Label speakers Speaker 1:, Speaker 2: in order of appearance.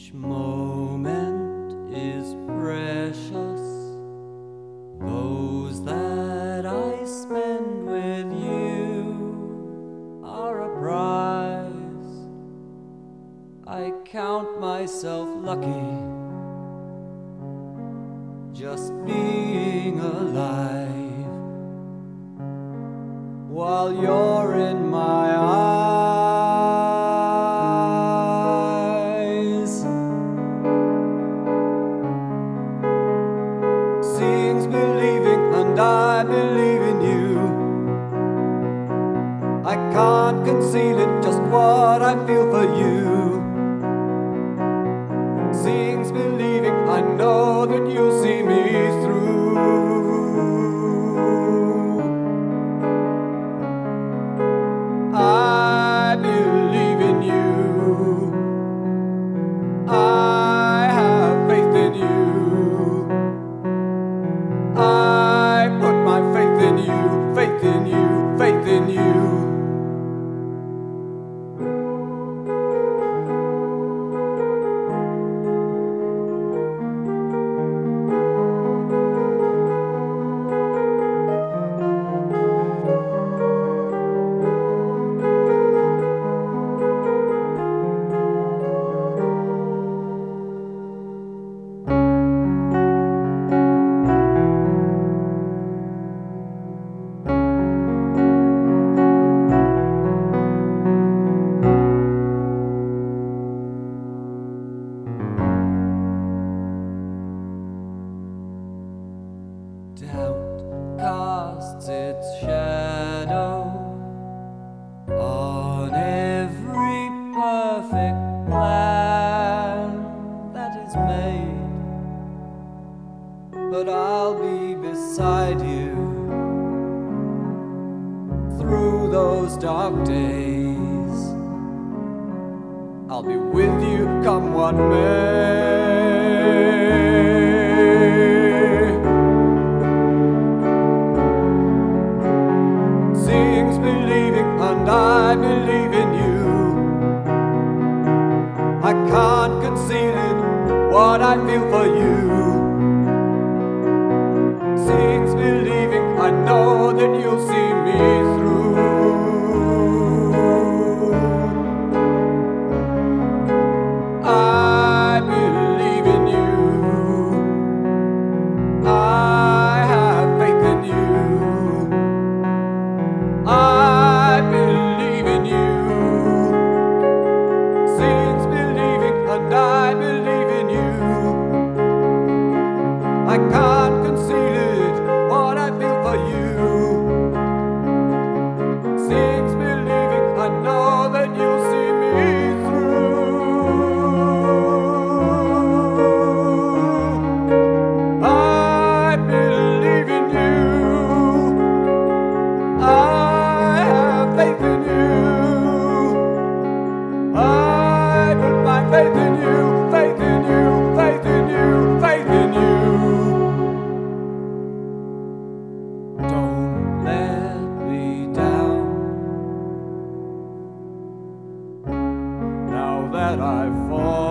Speaker 1: Each moment is precious, those that I spend with you are a prize. I count myself lucky just being alive, while you're in my eyes. Seeing's believing, and I believe in you. I can't conceal it, just what I feel for you. Seeing's believing, I know that you'll see me through. I believe in you. I have faith in you. I put my faith in you, faith in you, faith in you. Doubt casts its shadow on every perfect plan that is made, but I'll be beside you through those dark days. I'll be with you come what may. Seeing's believing, and I believe in you. I can't conceal it, what I feel for you. Seeing's believing, I know that you'll see me through. I believe in you. I have faith in you. I believe in you. Seeing's believing, and I believe in you. I can't conceal it, what I feel for you. Seeing's believing, I know that you'll see me through. I believe in you. I have faith in you. I put my faith in you, faith in you, faith in you, faith in you. Don't let me down. Now that I've fallen,